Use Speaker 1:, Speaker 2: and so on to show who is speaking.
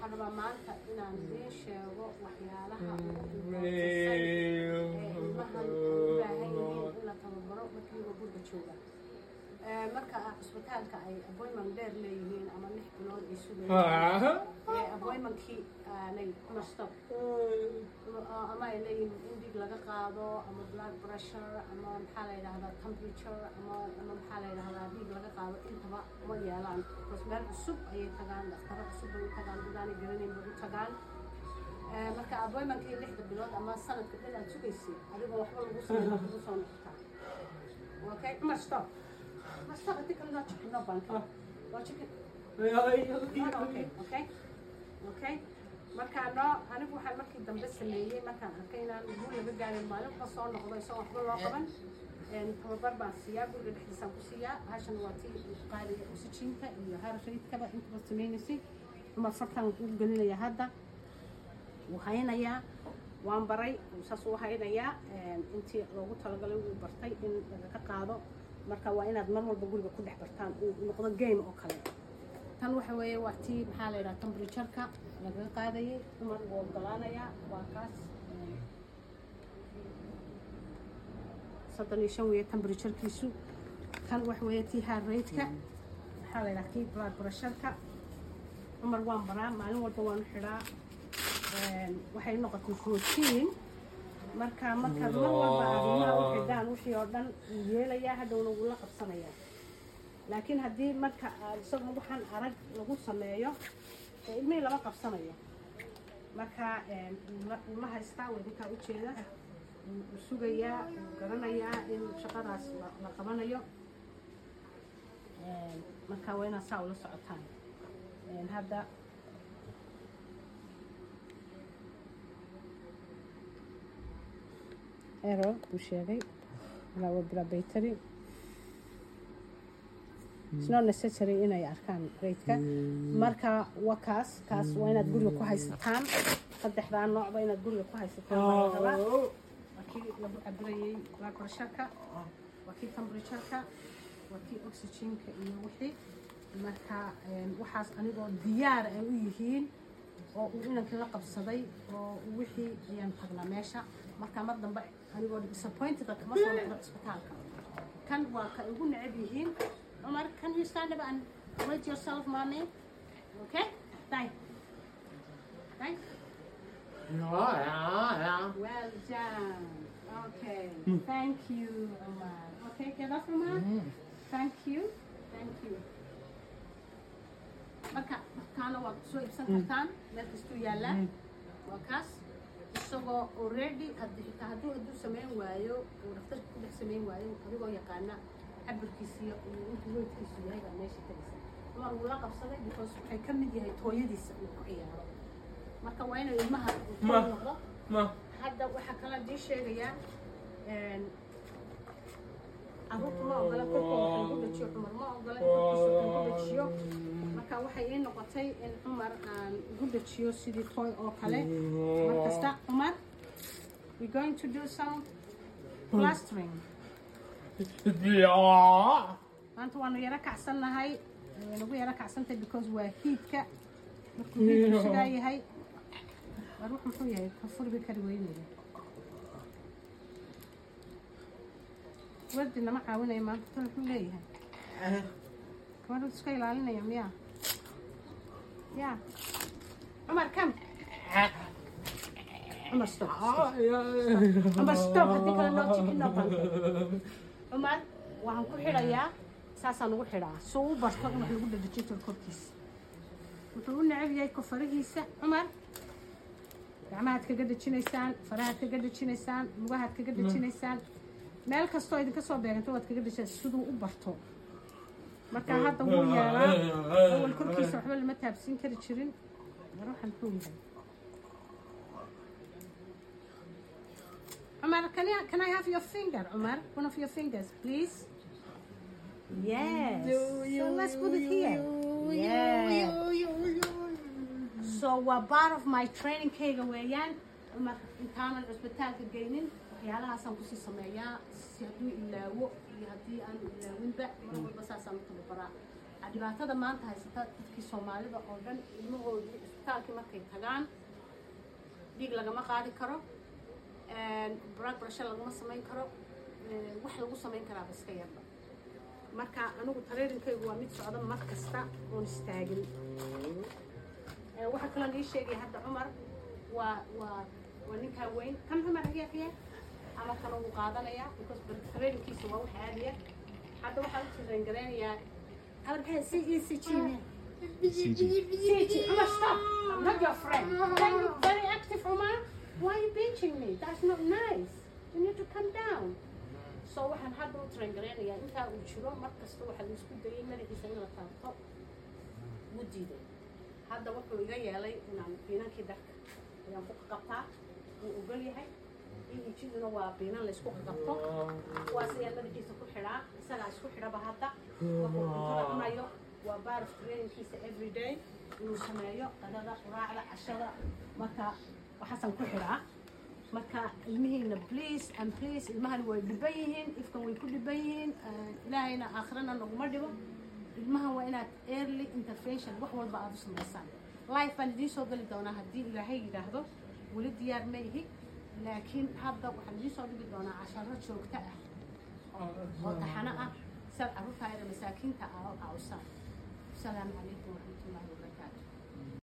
Speaker 1: waxaan rabaa maanta inaan idiin sheego waxyaalaha ilmahan u baahan yihiin in la tababaro markii uu guriga jooga marka isbitaalka ay appointment dheer leeyihiin ama 6 bilood ay sugayaan appointmentkii aanay nasto ama ay leeyihiin indig laga qaado ama blood pressure ama maxaa la yidhaahdaa temperature ama maxaa la yidhaahdaa dhiig laga qaado intaba ma yeelaan meel cusub ayay tagaan dhakhtarro cusub bay u tagaan gudaanay garanayn bay u tagaan marka appointmentkii 6 bilood ama sanadka dhan aad sugaysay adigoo waxba lagu sameeyo lagu soo noqotaa okay stop stop I think I'm not chicken no bank no chicken okay marka anigu waxaan markii dambe sameeyay markaan arkay inaan guul laga gaarin maalin ka soo noqdo isoo waxba loo qaban tababar baan siiyaa guriga dhexdiisaan ku siiyaa hashan waa tii qaaliga oxygenka iyo heart rate-kaba inta sameynaysi uma fartan u gelinaya hadda waxaynayaa waan baray saas u haynayaa intii loogu talagalay uu bartay in laga qaado marka waa inaad mar walba guriga ku dhex bartaan uu noqdo game oo kale tan waxa weeye waa tii maxaa la yidhaha temperature-ka laga qaadayay umar wuu ogolaanayaa waa kaas 35 weeye temperature-kiisu kan waxa weeye tii heart rate-ka maxaa la yidhaha kii blood pressure-ka umar waan baraa maalin walba waan xidhaa waxay noqotay routine markaad mar walba arrimaha u xidhaan wixii oo dhan yeelayaa hadhowna wuu la qabsanayaa laakiin haddii marka isagu waxaan arag lagu sameeyo ilmihii lama qabsanayo marka ma haystaa wadinkaa ujeeda wuu sugayaa wuu garanayaa in shaqadaas la qabanayo marka waa inaad saa ula socotaan hadda error buu sheegay lawa battery it's not necessary inay arkaan rate-ka marka waa kaas waa inaad guriga ku haysataan saddexdaa noocba inaad guriga ku haysataan waa kii lagu cabirayay blood pressure-ka waa kii temperature-ka waa kii oxygen-ka iyo wixii marka waxaas anigoo diyaar ay u yihiin oo uu inankii la qabsaday oo wixii ayaan tagnaa meesha marka mar dambe anigoo disappointed kama soo noqdo isbitaalka kan waa ka ugu necab yihiin Omar, can you stand up and rate yourself, mommy? Okay? Die. Yeah. Well done. Okay. Thank you, Omar. Okay, get off, Omar. Thank you. Marka kana waa soo ibsan kartaan meel kastu yaala waa kaas isagoo already hadduu sameyn waayo oo dhakhtarka ku dhex sameyn waayo adigoo yaqaana cabirkiisa iyo intuu weydkiisu yahay baa meesha tagaysa mar wuu la qabsaday because waxay ka mid yahay tooyadiisa uu ku ciyaaro marka waa inuu ilmaha noqdo hadda waxaa kala dii sheegayaa carruurta ma ogola korkooda ku dhajiyo cumar ma ogola korkiisa ku dhajiyo marka waxay ii noqotay in cumar aan ugu dhajiyo sidii tooy oo kale markasta cumar we're going to do some plastering maanta waanu yara kacsannahay nagu yara kacsantahay because waa hiidka markuu hiidku sidaa yahay war wuxuu muxuu yahay kafurbi kari weynaya wardi nama caawinaya maanta tan muxuu leeyahay gabadhu iska ilaalinaya miyaa ya cumar kam cumar stop cumar stop haddii kale noo chicken no pancake cumar waxaan ku xidhayaa saasaan ugu xidhaa soo u barto in wax lagu dhadhajin karo korkiisa wuxuu u necab yahay kofarihiisa cumar gacmahaad kaga dhajinaysaan farahaad kaga dhajinaysaan lugahaad kaga dhajinaysaan meel kastoo idinka soo beeganto waad kaga dhajinaysaa siduu u barto marka hadda wuu yeelaa awal korkiisa waxba lama taabsiin kari jirin ruuxan muxuu yahay Umar, can I have your finger, Umar? One of your fingers, please. Yes. So let's put it here. Yes. So we're part of my training kega weeyaan. Umar, intaanan isbitaalka geynin waxyaalahaasaan kusii sameeyaa si hadduu ilaawo iyo haddii aan ilaawinba mar walba saasaan u tababaraa dhibaatada maanta haysata dadkii Soomaalida oo dhan ilmahoodii isbitaalkii markay tagaan dhiig lagama qaadi karo blood pressure laguma samayn karo wax lagu samayn karaaba iska yarba marka anigu tareerinkaygu waa mid socda mar kasta oon istaagin waxaa kaloo ii sheegaya hadda cumar waa ninkaa weyn kan cumar hagiyaqiya ama kan uu qaadanayaa because tareerinkiisa waa wax caadiya hadda waxaa u tireen gareynayaa halbaa CECG CECG Umar stop I'm not your friend very active Umar why are you pinching me that's not nice you need to come down so waxaan hadda u tireen gareynayaa intaa uu jiro mar kasta waxaa la isku dayay madaxiisa in la taabto wuu diiday hadda wuxuu iga yeelay inaan biinankii dharka ayaan ku qabtaa wuu ogol yahay EEG-duna waa biinan la isku qabto kuwaas ayaa madaxiisa ku xidhaa isagaa isku xidhaba hadda wuxuu cuntada cunayo waa part of trainingkiisa every day inuu sameeyo qadada quraacda cashada marka waxaasan ku xidhaa marka ilmihiina please and please ilmahan way dhiban yihiin ifkan way ku dhiban yihiin ilaahayna aakhirana naguma dhibo ilmahan waa inaad early intervention wax walba aad u samaysaan life baan idiin soo gali doonaa haddii ilaahay yidhaahdo weli diyaar ma ihi laakiin hadda waxaan idiin soo dhigi doonaa casharo joogto ah oo taxano ah sad carruurta ayada masaakiinta ah oo cawsaan asalaamu calaykum waraxmatullaahi wabarakaatu